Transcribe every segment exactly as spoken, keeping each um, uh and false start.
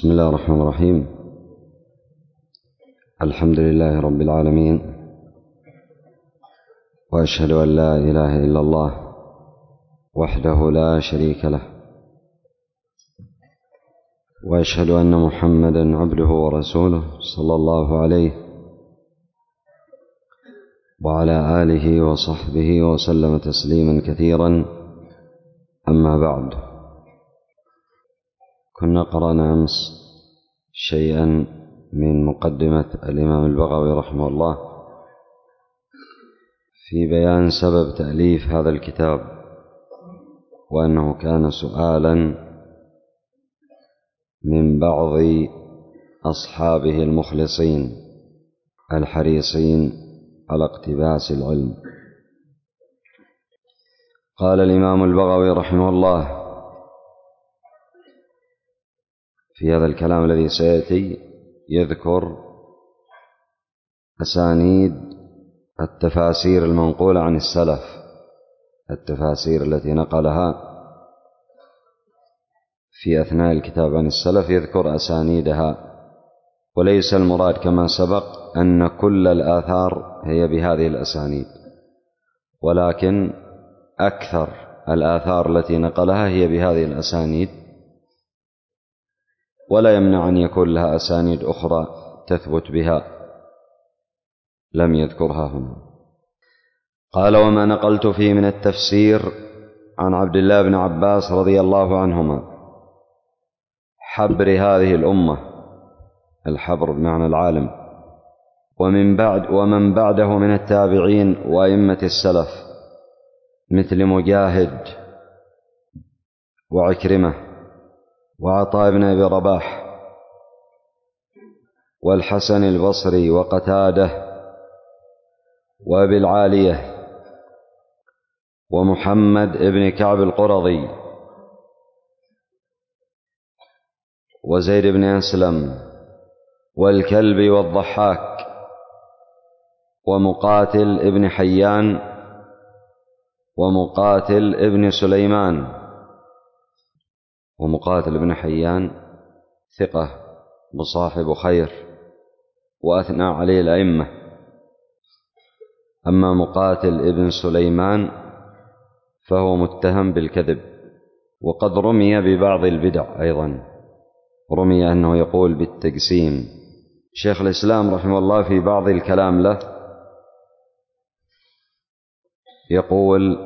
بسم الله الرحمن الرحيم. الحمد لله رب العالمين، وأشهد أن لا إله إلا الله وحده لا شريك له، وأشهد أن محمدًا عبده ورسوله صلى الله عليه وعلى آله وصحبه وسلم تسليمًا كثيرًا. أما بعد، كنا قرأنا أمس شيئا من مقدمة الإمام البغوي رحمه الله في بيان سبب تأليف هذا الكتاب، وأنه كان سؤالا من بعض أصحابه المخلصين الحريصين على اقتباس العلم. قال الإمام البغوي رحمه الله في هذا الكلام الذي سيأتي يذكر أسانيد التفاسير المنقولة عن السلف، التفاسير التي نقلها في أثناء الكتاب عن السلف يذكر أسانيدها، وليس المراد كما سبق أن كل الآثار هي بهذه الأسانيد، ولكن أكثر الآثار التي نقلها هي بهذه الأسانيد، ولا يمنع أن يكون لها أسانيد أخرى تثبت بها لم يذكرها هنا. قال: وما نقلت فيه من التفسير عن عبد الله بن عباس رضي الله عنهما حبر هذه الأمة، الحبر بمعنى العالم، ومن بعد ومن بعده من التابعين وأئمة السلف مثل مجاهد وعكرمة وعطاء بن أبي رباح والحسن البصري وقتاده وأبي العالية ومحمد بن كعب القرظي وزيد بن أسلم والكلبي والضحاك ومقاتل ابن حيان ومقاتل ابن سليمان. ومقاتل ابن حيان ثقة مصاحب خير وأثنى عليه الأئمة، أما مقاتل ابن سليمان فهو متهم بالكذب، وقد رمي ببعض البدع أيضا، رمي أنه يقول بالتقسيم. شيخ الإسلام رحمه الله في بعض الكلام له يقول: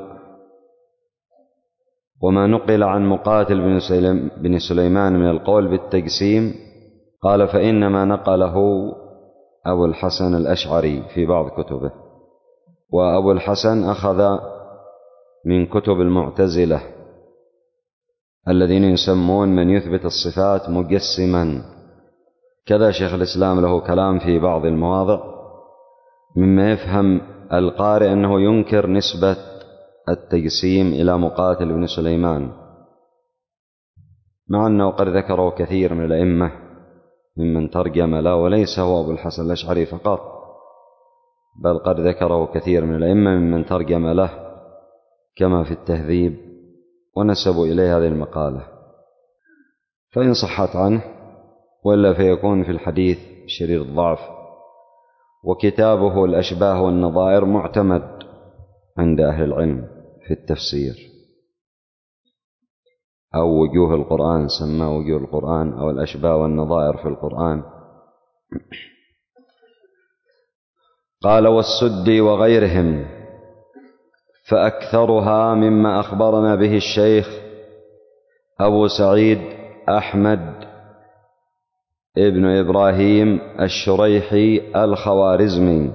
وما نقل عن مقاتل بن سليمان من القول بالتقسيم قال فإنما نقله أبو الحسن الأشعري في بعض كتبه، وأبو الحسن أخذ من كتب المعتزلة الذين يسمون من يثبت الصفات مجسما. كذا شيخ الإسلام له كلام في بعض المواضع مما يفهم القارئ أنه ينكر نسبة التقسيم إلى مقاتل بن سليمان، مع أنه قد ذكره كثير من الأئمة ممن ترجم له، وليس هو أبو الحسن الأشعري فقط، بل قد ذكره كثير من الأئمة ممن ترجم له كما في التهذيب، ونسبوا إليه هذه المقالة، فإن صحت عنه ولا فيكون في الحديث شرير الضعف. وكتابه الأشباه والنظائر معتمد عند أهل العلم في التفسير، أو وجوه القرآن، سماه وجوه القرآن أو الأشباه والنظائر في القرآن. قال: والسدي وغيرهم، فأكثرها مما أخبرنا به الشيخ أبو سعيد أحمد ابن إبراهيم الشريحي الخوارزمي،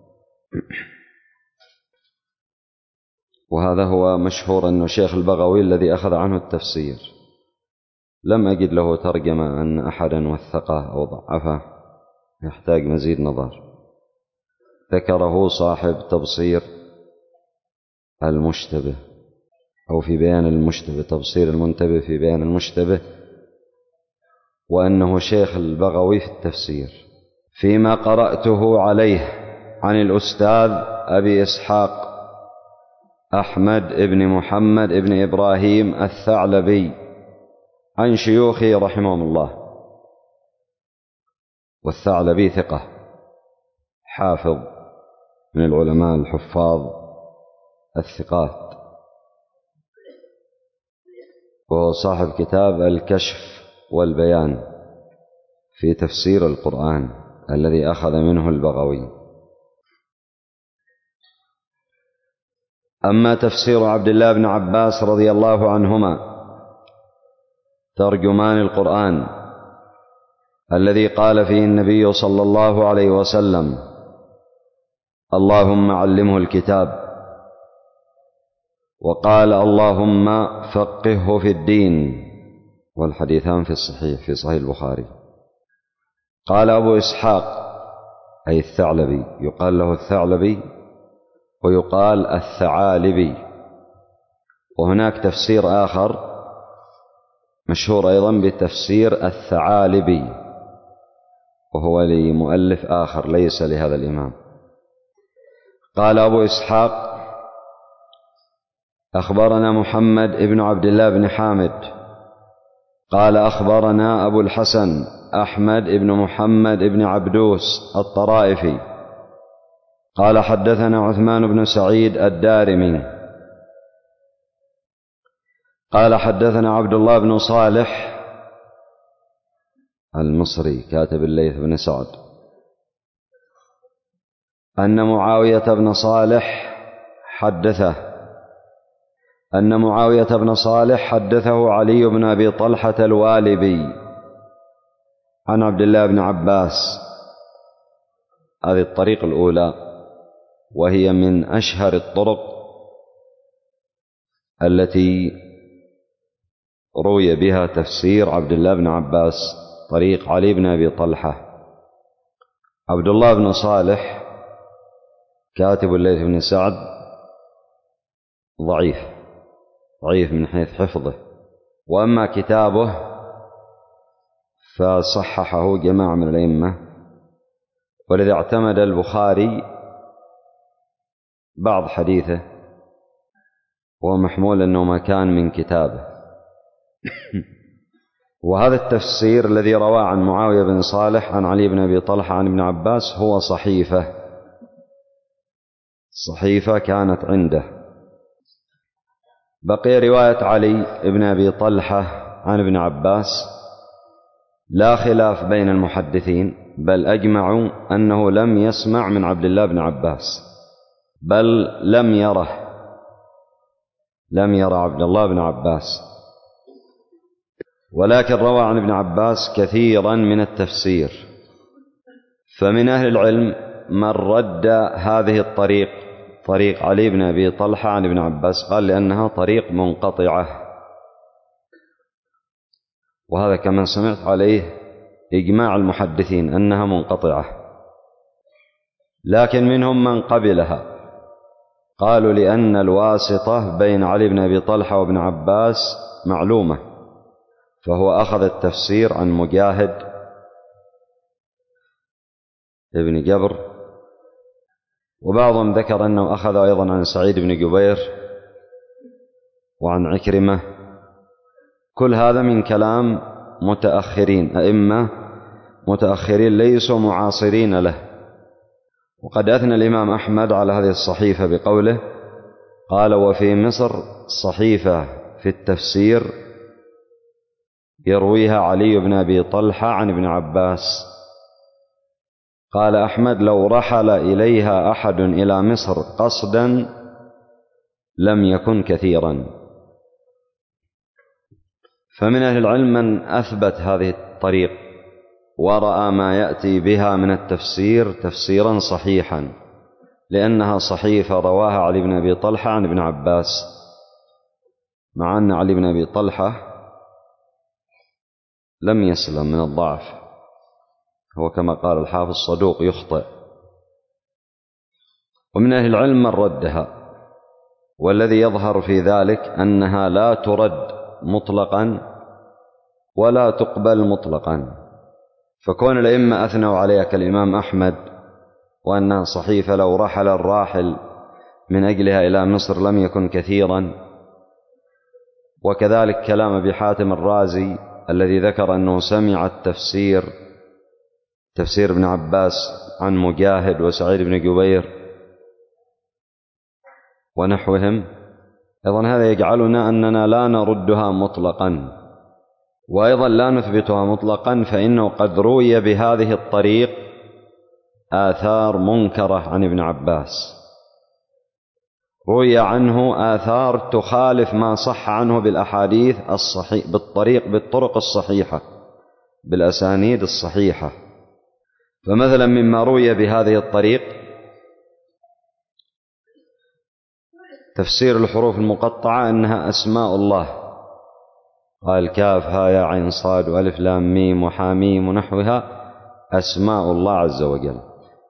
وهذا هو مشهور أنه شيخ البغوي الذي أخذ عنه التفسير. لم أجد له ترجمة أن أحدا وثقه أو ضعفه، يحتاج مزيد نظر. ذكره صاحب تبصير المشتبه، أو في بيان المشتبه، تبصير المنتبه في بيان المشتبه، وأنه شيخ البغوي في التفسير. فيما قرأته عليه عن الأستاذ أبي إسحاق أحمد بن محمد بن إبراهيم الثعلبي عن شيوخه رحمهم الله، والثعلبي ثقة حافظ من العلماء الحفاظ الثقات، وهو صاحب كتاب الكشف والبيان في تفسير القرآن الذي أخذ منه البغوي. أما تفسير عبد الله بن عباس رضي الله عنهما ترجمان القرآن الذي قال فيه النبي صلى الله عليه وسلم: اللهم علمه الكتاب، وقال: اللهم فقهه في الدين، والحديثان في الصحيح في صحيح البخاري. قال أبو إسحاق أي الثعلبي، يقال له الثعلبي ويقال الثعالبي. وهناك تفسير آخر مشهور أيضا بتفسير الثعالبي، وهو لمؤلف آخر ليس لهذا الإمام. قال أبو إسحاق: أخبرنا محمد بن عبد الله بن حامد قال أخبرنا أبو الحسن أحمد بن محمد بن عبدوس الطرائفي قال حدثنا عثمان بن سعيد الدارمي قال حدثنا عبد الله بن صالح المصري كاتب الليث بن سعد أن معاوية بن صالح حدثه أن معاوية بن صالح حدثه علي بن أبي طلحة الوالبي عن عبد الله بن عباس. هذه الطريق الأولى، وهي من أشهر الطرق التي روي بها تفسير عبد الله بن عباس، طريق علي بن أبي طلحة. عبد الله بن صالح كاتب الليث بن سعد ضعيف ضعيف من حيث حفظه، وأما كتابه فصححه جماعة من الأئمة، ولذا اعتمد البخاري بعض حديثه ومحمول أنه ما كان من كتابه. وهذا التفسير الذي رواه عن معاوية بن صالح عن علي بن أبي طلحة عن ابن عباس هو صحيفة صحيفة كانت عنده. بقي رواية علي بن أبي طلحة عن ابن عباس لا خلاف بين المحدثين، بل أجمعوا أنه لم يسمع من عبد الله بن عباس، بل لم يره لم يرى عبد الله بن عباس، ولكن روى عن ابن عباس كثيرا من التفسير. فمن أهل العلم من رد هذه الطريق، طريق علي بن أبي طلحة عن ابن عباس، قال لأنها طريق منقطعة، وهذا كما سمعت عليه إجماع المحدثين أنها منقطعة. لكن منهم من قبلها، قالوا لأن الواسطة بين علي بن أبي طلحة وابن عباس معلومة، فهو أخذ التفسير عن مجاهد ابن جبر، وبعضهم ذكر أنه أخذ أيضا عن سعيد بن جبير وعن عكرمة. كل هذا من كلام متأخرين، أئمة متأخرين ليسوا معاصرين له. وقد أثنى الإمام أحمد على هذه الصحيفة بقوله: قال: وفي مصر صحيفة في التفسير يرويها علي بن أبي طلحة عن ابن عباس. قال أحمد: لو رحل إليها أحد إلى مصر قصدا لم يكن كثيرا. فمن أهل العلم من أثبت هذه الطريق ورأى ما يأتي بها من التفسير تفسيرا صحيحا، لأنها صحيفة رواها علي بن أبي طلحة عن ابن عباس، مع أن علي بن أبي طلحة لم يسلم من الضعف، هو كما قال الحافظ صدوق يخطئ. ومن أهل العلم من ردها، والذي يظهر في ذلك أنها لا ترد مطلقا ولا تقبل مطلقا. فكون الأئمة أثنوا عليها كالإمام أحمد وأنها صحيفة لو رحل الراحل من أجلها إلى مصر لم يكن كثيرا، وكذلك كلام أبي حاتم الرازي الذي ذكر أنه سمع التفسير تفسير ابن عباس عن مجاهد وسعيد بن جبير ونحوهم، أيضا هذا يجعلنا أننا لا نردها مطلقا، وأيضا لا نثبتها مطلقا، فإنه قد روي بهذه الطريق آثار منكرة عن ابن عباس، روي عنه آثار تخالف ما صح عنه بالأحاديث الصحيح بالطريق بالطرق الصحيحة بالأسانيد الصحيحة. فمثلا مما روي بهذه الطريق تفسير الحروف المقطعة أنها أسماء الله، قال كاف ها يا عين صاد وألف لام ميم وحاميم ونحوها أسماء الله عز وجل.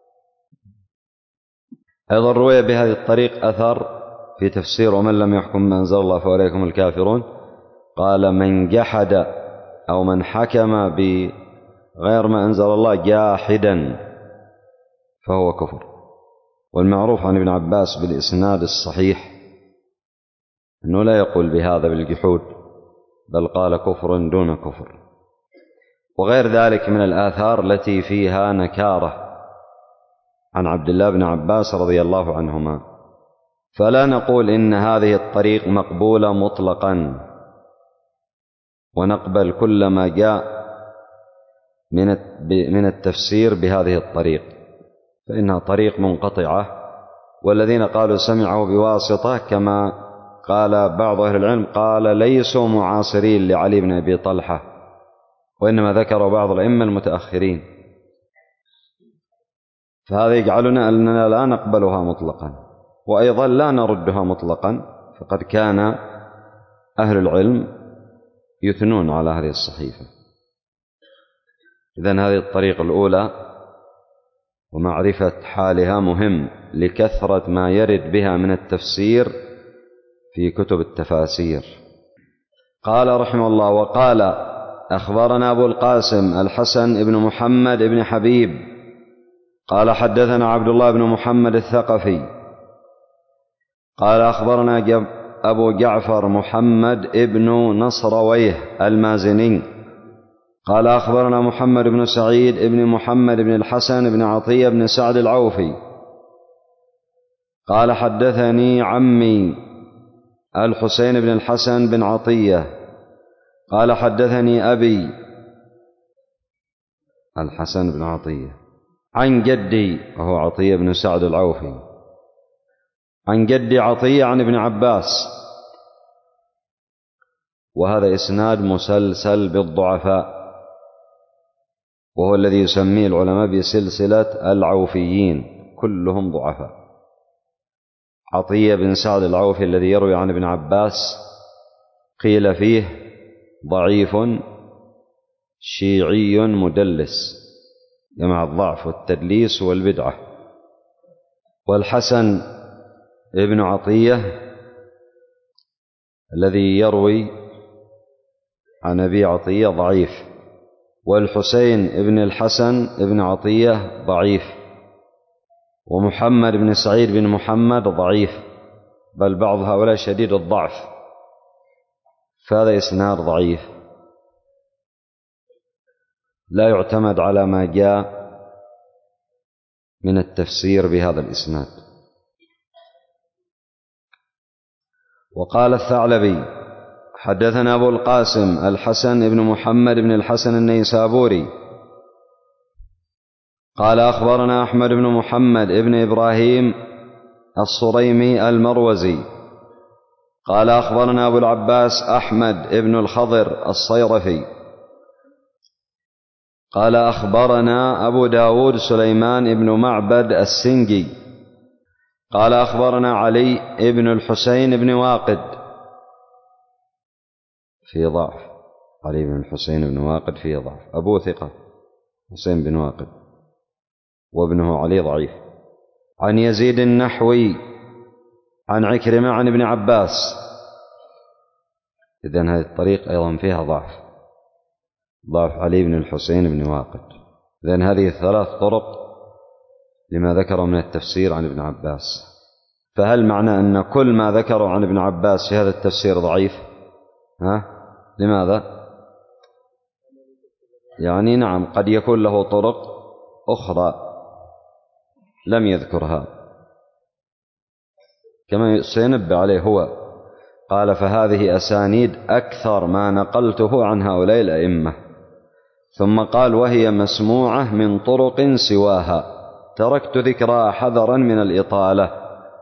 أيضا روي بهذه الطريق أثر في تفسير ومن لم يحكم ما أنزل الله فأولئك هم الكافرون، قال من جحد أو من حكم بغير ما أنزل الله جاحدا فهو كفر. والمعروف عن ابن عباس بالإسناد الصحيح أنه لا يقول بهذا بالجحود، بل قال كفر دون كفر. وغير ذلك من الآثار التي فيها نكارة عن عبد الله بن عباس رضي الله عنهما، فلا نقول إن هذه الطريق مقبولة مطلقا ونقبل كل ما جاء من التفسير بهذه الطريق، فإنها طريق منقطعة. والذين قالوا سمعوا بواسطة كما قال بعض أهل العلم قال ليسوا معاصرين لعلي بن أبي طلحة، وإنما ذكروا بعض الأئمة المتأخرين، فهذا يجعلنا أننا لا نقبلها مطلقا، وأيضا لا نردها مطلقا، فقد كان أهل العلم يثنون على هذه الصحيفة. إذن هذه الطريقة الأولى، ومعرفة حالها مهم لكثرة ما يرد بها من التفسير في كتب التفاسير. قال رحمه الله: وقال أخبرنا أبو القاسم الحسن بن محمد بن حبيب قال حدثنا عبد الله بن محمد الثقفي قال أخبرنا أبو جعفر محمد بن نصرويه المازني قال أخبرنا محمد بن سعيد بن محمد بن الحسن بن عطية بن سعد العوفي قال حدثني عمي الحسين بن الحسن بن عطية قال حدثني أبي الحسن بن عطية عن جدي وهو عطية بن سعد العوفي عن جدي عطية عن ابن عباس، وهذا إسناد مسلسل بالضعفاء، وهو الذي يسميه العلماء بسلسلة العوفيين، كلهم ضعفاء. عطية بن سعد العوفي الذي يروي عن ابن عباس قيل فيه ضعيف شيعي مدلس، جمع الضعف والتدليس والبدعة. والحسن ابن عطية الذي يروي عن أبي عطية ضعيف، والحسين ابن الحسن ابن عطية ضعيف، ومحمد بن سعيد بن محمد ضعيف، بل بعض هؤلاء شديد الضعف، فهذا إسناد ضعيف لا يعتمد على ما جاء من التفسير بهذا الإسناد. وقال الثعلبي حدثنا أبو القاسم الحسن بن محمد بن الحسن النيسابوري قال أخبرنا أحمد بن محمد بن إبراهيم الصريمي المروزي قال أخبرنا أبو العباس أحمد بن الخضر الصيرفي قال أخبرنا أبو داود سليمان بن معبد السنجي قال أخبرنا علي بن الحسين بن واقد في ضعف، علي بن الحسين بن واقد في ضعف، أبو ثقة حسين بن واقد وابنه علي ضعيف، عن يزيد النحوي عن عكرمة عن ابن عباس. إذن هذه الطريق أيضا فيها ضعف، ضعف علي بن الحسين بن واقد. إذن هذه ثلاث طرق لما ذكره من التفسير عن ابن عباس. فهل معنى أن كل ما ذكره عن ابن عباس في هذا التفسير ضعيف؟ ها؟ لماذا؟ يعني نعم قد يكون له طرق أخرى لم يذكرها، كما سينبه عليه هو. قال فهذه أسانيد أكثر ما نقلته عن هؤلاء الأئمة. ثم قال وهي مسموعة من طرق سواها، تركت ذكرها حذرا من الإطالة،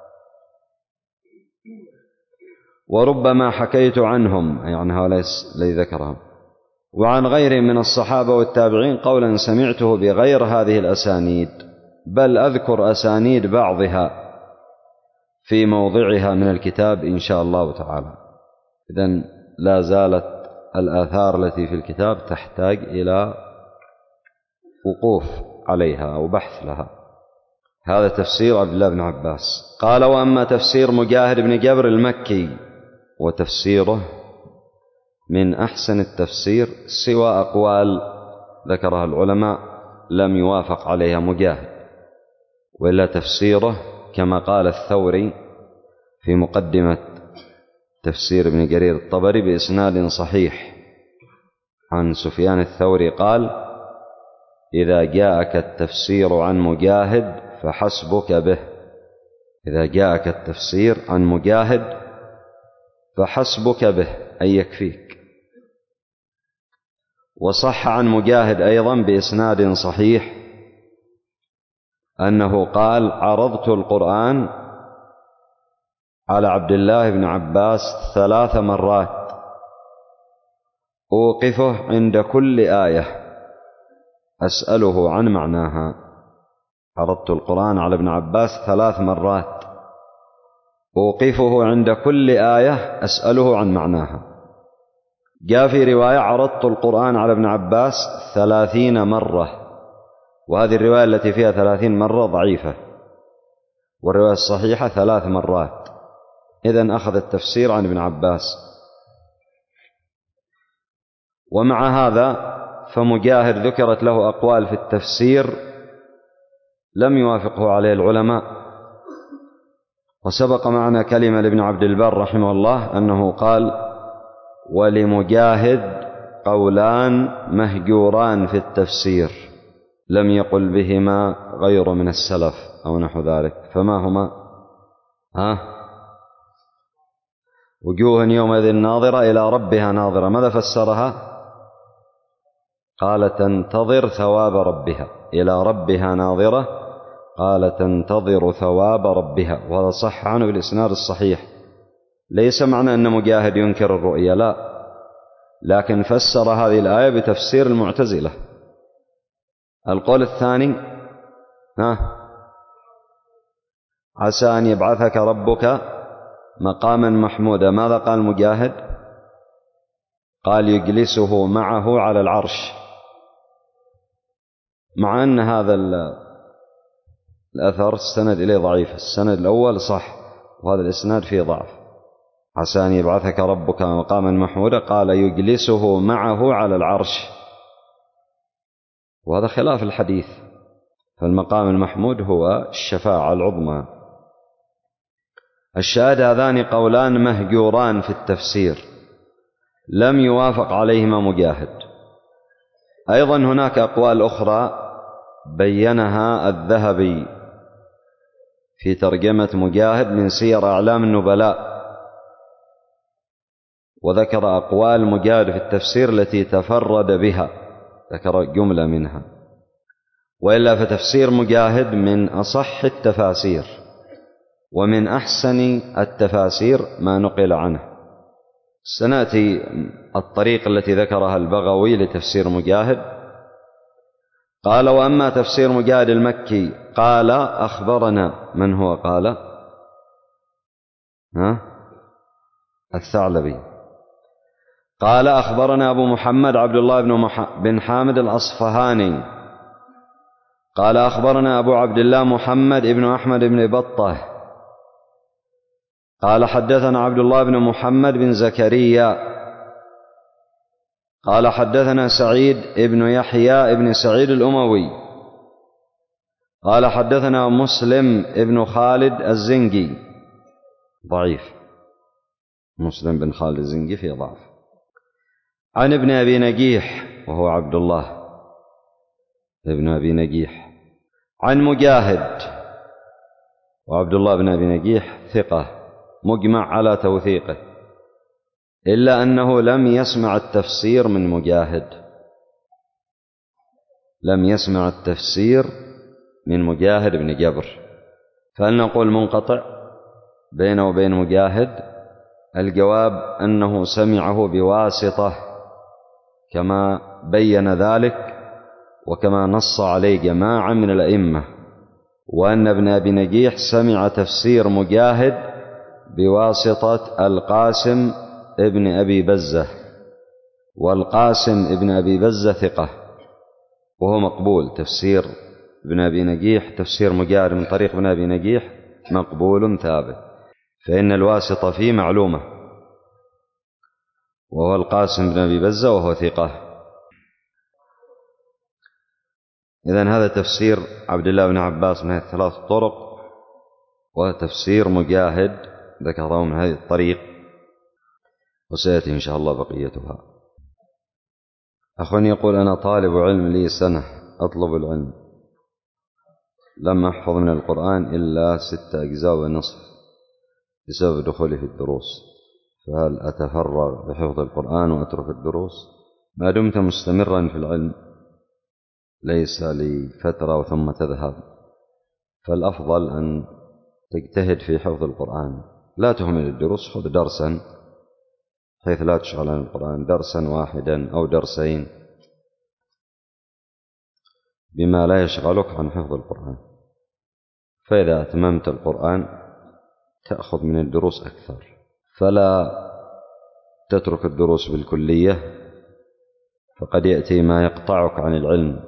وربما حكيت عنهم، يعني هؤلاء الذي ذكرهم، وعن غيرهم من الصحابة والتابعين قولا سمعته بغير هذه الأسانيد، بل أذكر أسانيد بعضها في موضعها من الكتاب إن شاء الله تعالى. إذن لا زالت الآثار التي في الكتاب تحتاج إلى وقوف عليها أو بحث لها. هذا تفسير عبد الله بن عباس. قال وأما تفسير مجاهد بن جبر المكي وتفسيره من أحسن التفسير، سوى أقوال ذكرها العلماء لم يوافق عليها مجاهد، وإلا تفسيره كما قال الثوري في مقدمة تفسير ابن جرير الطبري بإسناد صحيح عن سفيان الثوري قال إذا جاءك التفسير عن مجاهد فحسبك به. إذا جاءك التفسير عن مجاهد فحسبك به، أي يكفيك. وصح عن مجاهد أيضا بإسناد صحيح أنه قال عرضت القرآن على عبد الله بن عباس ثلاث مرات أوقفه عند كل آية أسأله عن معناها. عرضت القرآن على ابن عباس ثلاث مرات أوقفه عند كل آية أسأله عن معناها. جاء في رواية عرضت القرآن على ابن عباس ثلاثين مرة، وهذه الرواية التي فيها ثلاثين مرة ضعيفة، والرواية الصحيحة ثلاث مرات. إذن أخذ التفسير عن ابن عباس. ومع هذا فمجاهد ذكرت له أقوال في التفسير لم يوافقه عليه العلماء. وسبق معنا كلمة لابن عبد البر رحمه الله أنه قال ولمجاهد قولان مهجوران في التفسير لم يقل بهما غير من السلف أو نحو ذلك. فما هما؟ ها؟ وجوه يومئذ ناظرة إلى ربها ناظرة. ماذا فسرها؟ قال تنتظر ثواب ربها. إلى ربها ناظرة، قال تنتظر ثواب ربها، وهذا صح عنه بالإسناد الصحيح. ليس معنى أن مجاهد ينكر الرؤيا، لا، لكن فسر هذه الآية بتفسير المعتزلة. القول الثاني ها عسى أن يبعثك ربك مقاما محمودا. ماذا قال مجاهد؟ قال يجلسه معه على العرش، مع أن هذا الأثر السند إليه ضعيف. السند الأول صح، وهذا الإسناد فيه ضعف. عسى أن يبعثك ربك مقاما محمودا، قال يجلسه معه على العرش، وهذا خلاف الحديث. فالمقام المحمود هو الشفاعة العظمى. الشاهد هذان قولان مهجوران في التفسير لم يوافق عليهما مجاهد. أيضا هناك أقوال أخرى بينها الذهبي في ترجمة مجاهد من سير أعلام النبلاء، وذكر أقوال مجاهد في التفسير التي تفرد بها، ذكر جملة منها. وإلا فتفسير مجاهد من أصح التفاسير ومن أحسن التفاسير ما نقل عنه. سنأتي الطريق التي ذكرها البغوي لتفسير مجاهد. قال وأما تفسير مجاهد المكي قال أخبرنا. من هو قال؟ ها؟ الثعلبي. قال أخبرنا أبو محمد عبد الله بن, مح... بن حامد الأصفهاني قال أخبرنا أبو عبد الله محمد بن أحمد بن بطة قال حدثنا عبد الله بن محمد بن زكريا قال حدثنا سعيد بن يحيى بن سعيد الأموي قال حدثنا مسلم بن خالد الزنجي ضعيف. مسلم بن خالد الزنجي فيه ضعف. عن ابن أبي نجيح وهو عبد الله ابن أبي نجيح عن مجاهد، وعبد الله بن أبي نجيح ثقة مجمع على توثيقه، إلا أنه لم يسمع التفسير من مجاهد، لم يسمع التفسير من مجاهد بن جبر، فهل نقول منقطع بينه وبين مجاهد؟ الجواب أنه سمعه بواسطة كما بين ذلك وكما نص عليه جماعة من الأئمة، وأن ابن أبي نجيح سمع تفسير مجاهد بواسطة القاسم ابن أبي بزة، والقاسم ابن أبي بزة ثقة وهو مقبول. تفسير ابن أبي نجيح تفسير مجاهد من طريق ابن أبي نجيح مقبول ثابت، فإن الواسطة فيه معلومة، وهو القاسم بن أبي بزة وهو ثقة. إذن هذا تفسير عبد الله بن عباس من هذه الثلاث طرق، وتفسير مجاهد ذكره من هذه الطريق، وسيأتي إن شاء الله بقيتها. أخ يقول: أنا طالب علم لي سنة أطلب العلم، لم أحفظ من القرآن إلا ستة أجزاء ونصف بسبب دخولي في الدروس، فهل أتفرغ بحفظ القرآن وأترك الدروس؟ ما دمت مستمرا في العلم ليس لفترة وثم تذهب، فالأفضل أن تجتهد في حفظ القرآن، لا تهمل الدروس، خذ درسا حيث لا تشغل عن القرآن، درسا واحدا أو درسين بما لا يشغلك عن حفظ القرآن، فإذا أتممت القرآن تأخذ من الدروس أكثر، فلا تترك الدروس بالكلية، فقد يأتي ما يقطعك عن العلم،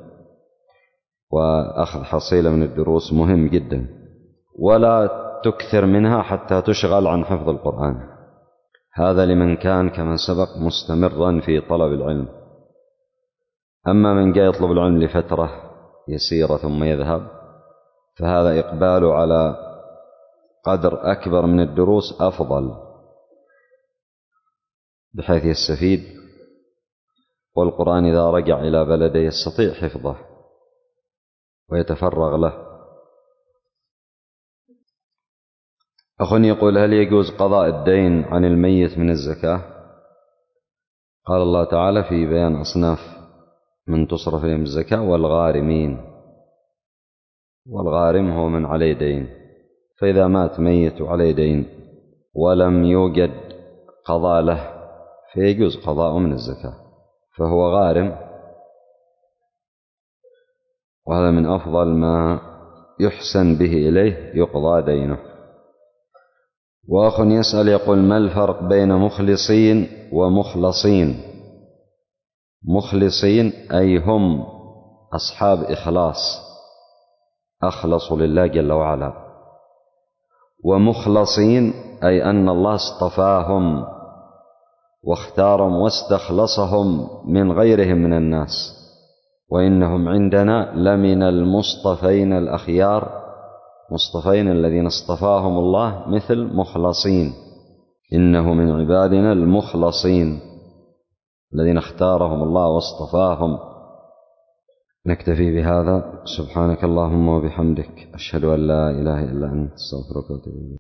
وأخذ حصيلة من الدروس مهم جدا، ولا تكثر منها حتى تشغل عن حفظ القرآن. هذا لمن كان كما سبق مستمرا في طلب العلم. أما من جاء يطلب العلم لفترة يسيرة ثم يذهب، فهذا إقبال على قدر أكبر من الدروس أفضل، بحيث يستفيد، والقرآن إذا رجع إلى بلده يستطيع حفظه ويتفرغ له. أخ يقول: هل يجوز قضاء الدين عن الميت من الزكاة؟ قال الله تعالى في بيان أصناف من تصرف لهم الزكاة: والغارمين. والغارم هو من عليه دين، فإذا مات ميت عليه دين ولم يوجد قضاء له فيجوز قضاء من الزكاة، فهو غارم، وهذا من أفضل ما يحسن به إليه يقضى دينه. وأخ يسأل يقول: ما الفرق بين مخلصين ومخلصين؟ مخلصين أي هم أصحاب إخلاص، أخلصوا لله جل وعلا، ومخلصين أي أن الله اصطفاهم واختارهم واستخلصهم من غيرهم من الناس، وإنهم عندنا لمن المصطفين الأخيار، مصطفين الذين اصطفاهم الله، مثل مخلصين، إنه من عبادنا المخلصين الذين اختارهم الله واصطفاهم. نكتفي بهذا. سبحانك اللهم وبحمدك، أشهد أن لا إله إلا أنت، استغفرك وأتوب إليك.